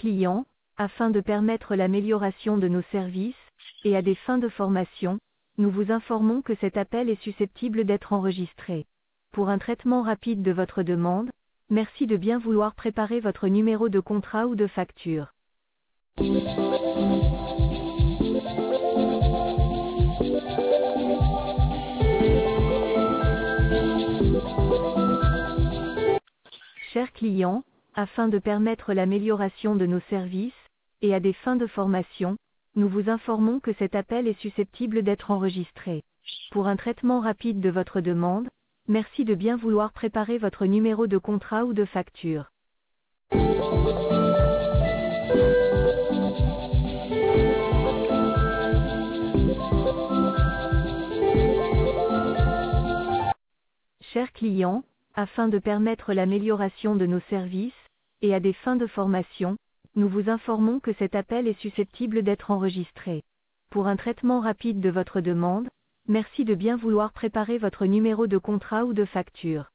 client, afin de permettre l'amélioration de nos services, et à des fins de formation, nous vous informons que cet appel est susceptible d'être enregistré. Pour un traitement rapide de votre demande, merci de bien vouloir préparer votre numéro de contrat ou de facture. Chers clients, afin de permettre l'amélioration de nos services, et à des fins de formation, nous vous informons que cet appel est susceptible d'être enregistré. Pour un traitement rapide de votre demande, merci de bien vouloir préparer votre numéro de contrat ou de facture. Chers clients, afin de permettre l'amélioration de nos services, et à des fins de formation, nous vous informons que cet appel est susceptible d'être enregistré. Pour un traitement rapide de votre demande, merci de bien vouloir préparer votre numéro de contrat ou de facture.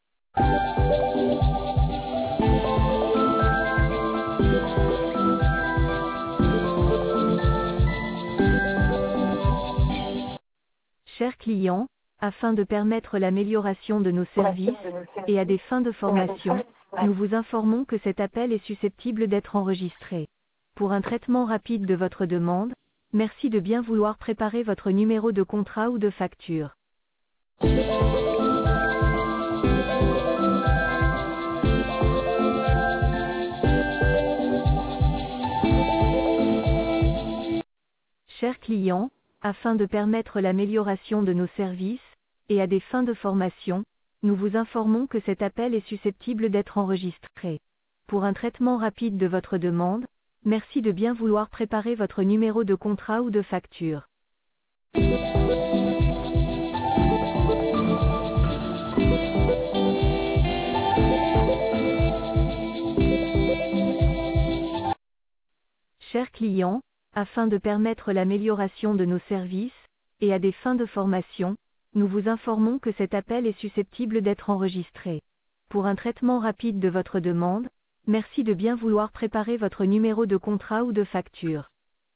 Chers clients, afin de permettre l'amélioration de nos services, et à des fins de formation, nous vous informons que cet appel est susceptible d'être enregistré. Pour un traitement rapide de votre demande, merci de bien vouloir préparer votre numéro de contrat ou de facture. Chers clients, afin de permettre l'amélioration de nos services, et à des fins de formation, nous vous informons que cet appel est susceptible d'être enregistré. Pour un traitement rapide de votre demande, merci de bien vouloir préparer votre numéro de contrat ou de facture. Chers clients, afin de permettre l'amélioration de nos services, et à des fins de formation, nous vous informons que cet appel est susceptible d'être enregistré. Pour un traitement rapide de votre demande, merci de bien vouloir préparer votre numéro de contrat ou de facture.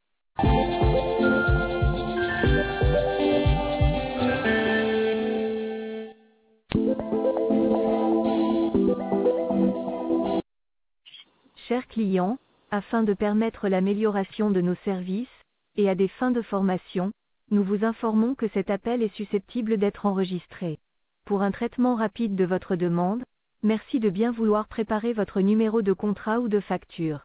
Chers clients, afin de permettre l'amélioration de nos services, et à des fins de formation, nous vous informons que cet appel est susceptible d'être enregistré. Pour un traitement rapide de votre demande, merci de bien vouloir préparer votre numéro de contrat ou de facture.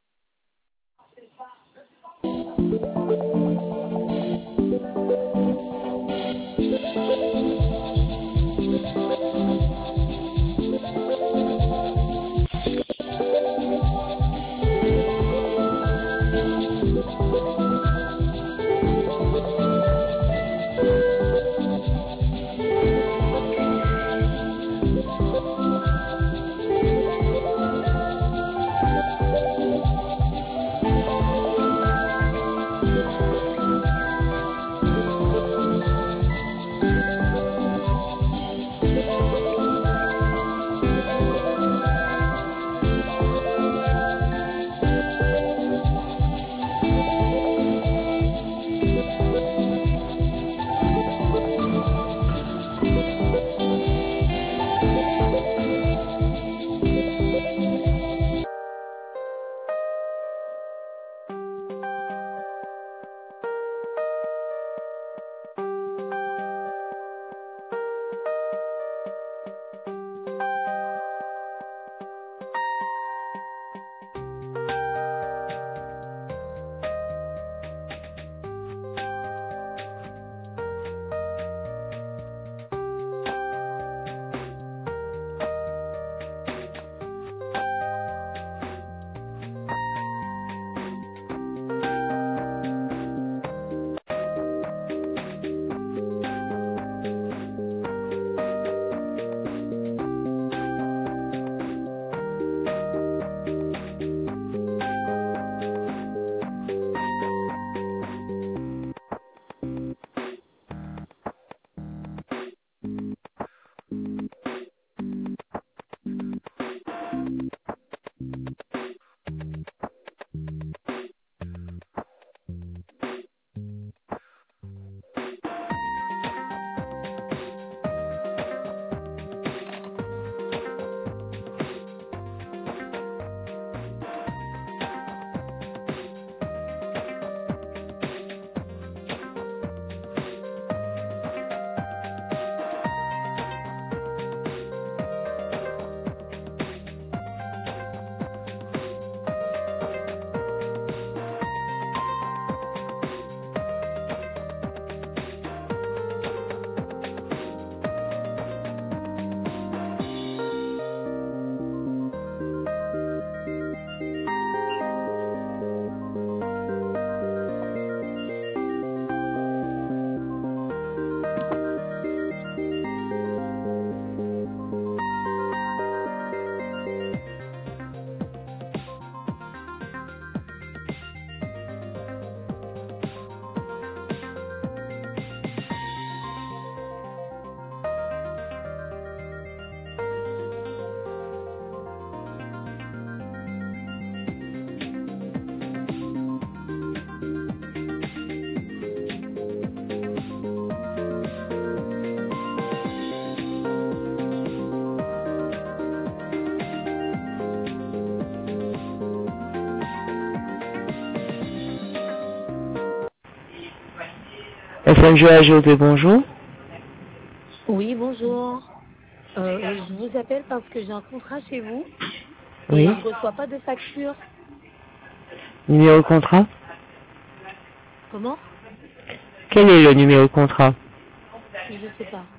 SNGAGOP, bonjour. Oui, bonjour. Je vous appelle parce que j'ai un contrat chez vous et Oui. je ne reçois pas de facture. Numéro de contrat? Comment? Quel est le numéro de contrat? Je ne sais pas.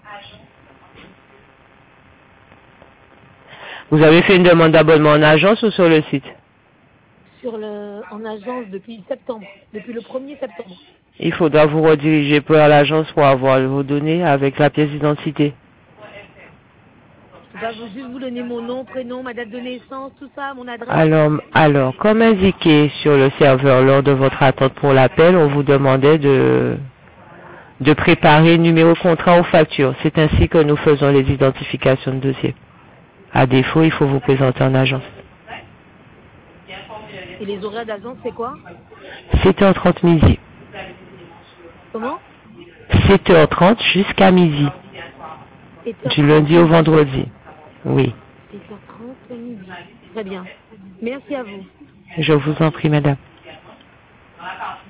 Vous avez fait une demande d'abonnement en agence ou sur le site? En agence depuis septembre, depuis le 1er septembre. Il faudra vous rediriger par l'agence pour avoir vos données avec la pièce d'identité. Je peux pas juste vous donner mon nom, prénom, ma date de naissance, tout ça, mon adresse. Alors, comme indiqué sur le serveur lors de votre attente pour l'appel, on vous demandait de préparer numéro de contrat ou facture. C'est ainsi que nous faisons les identifications de dossier. À défaut, il faut vous présenter en agence. Et les horaires d'agence, c'est quoi? 7h30 midi. Comment? 7h30 jusqu'à midi. Du 7h30 lundi au midi. vendredi. Oui. 7h30 midi. Très bien. Merci à vous. Je vous en prie, madame.